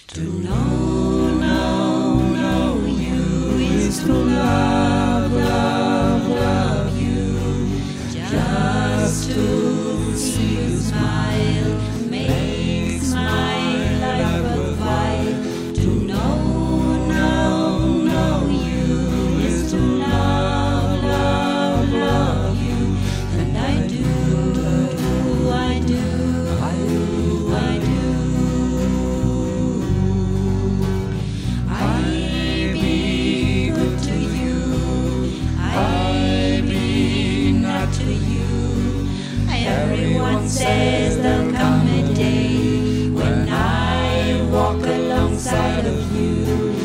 To know you is to love, love, love you. Just to see you smile makes my life worthwhile. To know you is to love, love, love you. And I do, I do, I do. Everyone says there'll come a day when I walk alongside of you.